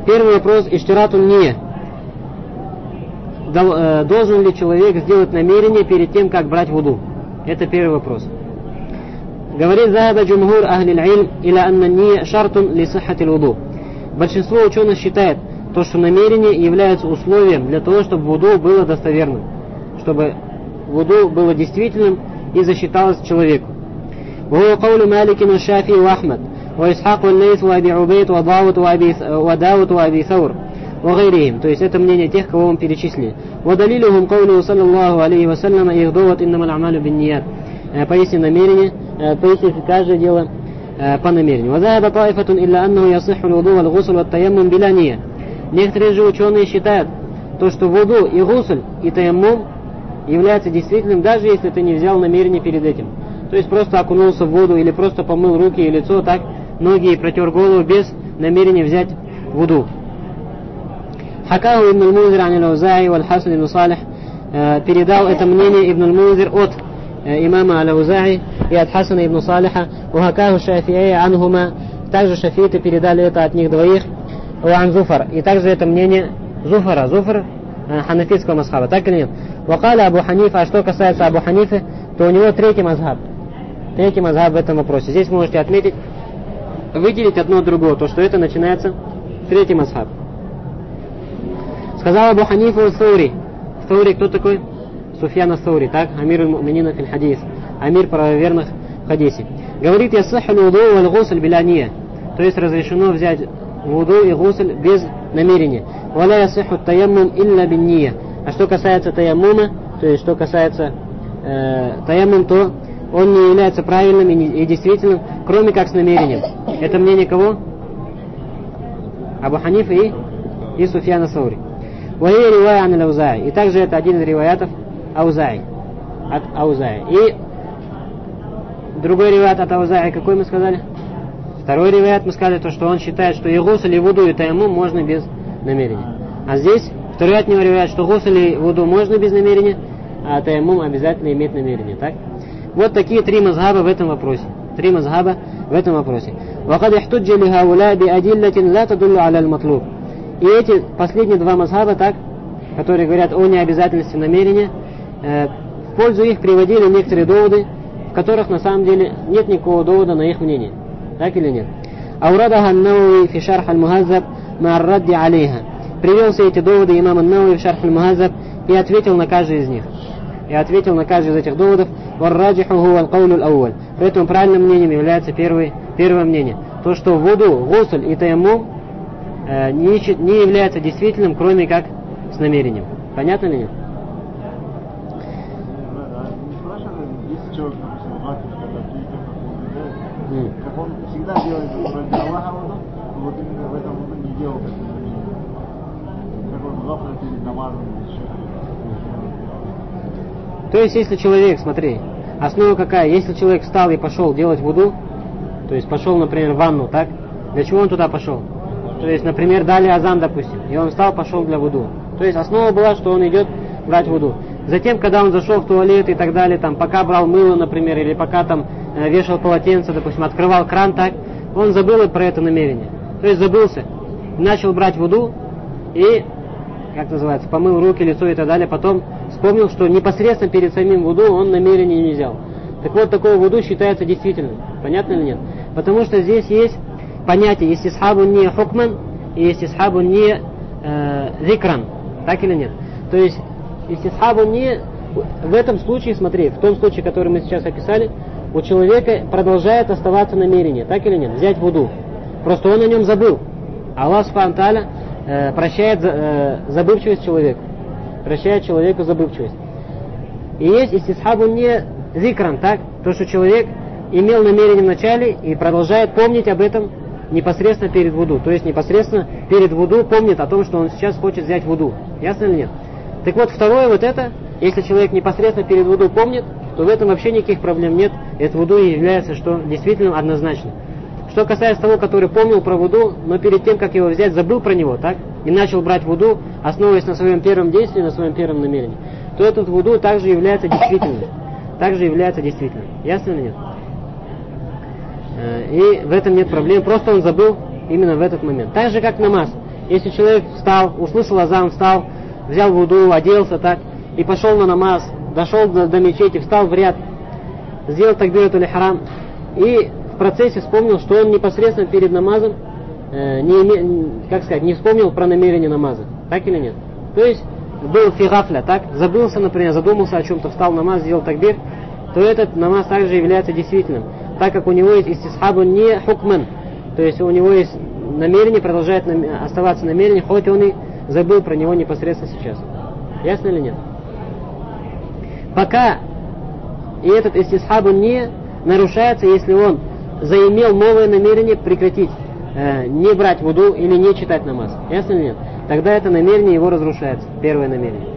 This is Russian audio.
Первый вопрос, иштиратун ния. Должен ли человек сделать намерение перед тем, как брать вуду? Это первый вопрос. Говорит захаба джумхур ахлил илм иля анна ния шартун ли сиххатил вуду. Большинство ученых считает, то, что намерение является условием для того, чтобы вуду было достоверным, чтобы вуду было действительным и засчиталось человеку. وهو قول مالك والشافعي وأحمد وإسحاق والليث وأبي عبيد وداود وأبي ثور وغيرهم. То есть это мнение тех, кого мы перечислили. ودليلهم قوله صلى الله عليه وسلم يغدوت إنما الأعمال بالنيات. Поясни намерение, поясни каждое дело по намерению. وذهب طائفة إلا أنه يصح الوضوء والغسل والتيمم بلا نية. Некоторые же ученые считают, то, что вуду и гусль и таяммум является действительным, даже если ты не взял намерение перед этим. То есть просто окунулся в воду или просто помыл руки и лицо, так, ноги и протер голову без намерения взять вуду. Хакаху ибн аль-Мунзир ан аль-Аузаи валь Хасан ибн Салих передал это мнение ибн аль-Мунзир от имама аль-Аузаи и от Хасана ибн Салиха. Хакаху шафи'и анхума, также шафииты передали это от них двоих. Уан Зуфар, и также это мнение Зуфара, Зуфар ханафитского мазхаба, так или нет? Вакаля Абу Ханифа, а что касается Абу Ханифы, то у него третий мазхаб в этом вопросе. Здесь можете отметить, выделить одно от другого, то, что это начинается третий мазхаб. Сказал Абу Ханифа Саури. Саури кто такой? Суфьян Саури, так? Амир аль-Муминина фил хадис. Амир правоверных в хадисе. Говорит, ясаху вуду валь гусль биля ния. То есть разрешено взять вуду и гусль без намерения. Валя ясиху таяммум илля бин ния. А что касается таяммума, то есть что касается таяммум, то он не является правильным и действительным, кроме как с намерением. Это мнение кого? Абу Ханифа и Суфьяна Саури. Вахия ривая ан аль-Аузаи. И также это один из риваятов Аузаи. От Аузаи. И другой риваят от Аузаи, какой мы сказали? Второй риваят мы сказали, то, что он считает, что и гусль, и вуду, и таяммум можно без намерения. А здесь второй от него риваят, что гусль и вуду можно без намерения, а таяммум обязательно имеет намерение. Так? Вот такие три мазхаба в этом вопросе. وَقَدْ احْتُجَّ لِهَؤُلَاءِ بِأَدِلَّةٍ لَا تَدُلُّ عَلَى الْمَطْلُوبِ. И эти последние два мазхаба, так, которые говорят о необязательности намерения, в пользу их приводили некоторые доводы, в которых на самом деле нет никакого довода на их мнение. Так или нет? أوردها النووي في شرح المهذب مع الرد عليها. Привел все эти доводы имам ан-Науи в шарх аль-Мухаззаб и ответил на каждый из них. И ответил на каждый из этих доводов. وَالرَّاجِحُ هُوَ الْقَوْلُ الْأَوَّلِ. Поэтому правильным мнением является первое мнение. То, что вуду, гусль и таяммум не является действительным, кроме как с намерением. Понятно ли нет? Как он всегда делает ради Аллаха, вот именно в этом он не делал, как он завтра перед намазом. То есть, если человек, смотри, основа какая? Если человек встал и пошел делать вуду, то есть пошел, например, в ванну, так? Для чего он туда пошел? То есть, например, дали азан, допустим, и он встал, пошел для вуду. То есть, основа была, что он идет брать вуду. Затем, когда он зашел в туалет и так далее, там, пока брал мыло, например, или пока там вешал полотенце, допустим, открывал кран, так, он забыл про это намерение. То есть, забылся, начал брать вуду и, как называется, помыл руки, лицо и так далее, потом вспомнил, что непосредственно перед самим вуду он намерение не взял. Так вот, такое вуду считается действительным. Понятно или нет? Потому что здесь есть понятие, есть исхабун не хукман и есть исхабун не зикран. Так или нет? То есть, исхабун не в этом случае, смотри, в том случае, который мы сейчас описали, у человека продолжает оставаться намерение. Так или нет? Взять вуду. Просто он о нем забыл. Аллах Субхану Тааля прощает забывчивость человеку. Прощает человеку забывчивость. И есть истисхабун не зикран, так? То, что человек имел намерение в начале и продолжает помнить об этом непосредственно перед вуду. То есть непосредственно перед вуду помнит о том, что он сейчас хочет взять вуду. Ясно или нет? Так вот, второе вот это, если человек непосредственно перед вуду помнит, то в этом вообще никаких проблем нет. Это вуду является, что действительно однозначно. Что касается того, который помнил про вуду, но перед тем, как его взять, забыл про него, так? И начал брать вуду, основываясь на своем первом действии, на своем первом намерении, то этот вуду также является действительным. Ясно или нет? И в этом нет проблем, просто он забыл именно в этот момент. Так же, как намаз. Если человек встал, услышал азан, встал, взял вуду, оделся так, и пошел на намаз, дошел до мечети, встал в ряд, сделал такбиратуль ихрам, и в процессе вспомнил, что он непосредственно перед намазом не вспомнил про намерение намаза. Так или нет? То есть был фигафля, так? Забылся, например, задумался о чем-то, встал в намаз, сделал такбир, то этот намаз также является действительным, так как у него есть истисхабу не хукман, то есть у него есть намерение, продолжает оставаться намерение, хоть он и забыл про него непосредственно сейчас. Ясно или нет? Пока и этот истисхабу не нарушается, если он заимел новое намерение прекратить, не брать вуду или не читать намаз. Ясно или нет? Тогда это намерение его разрушается, первое намерение.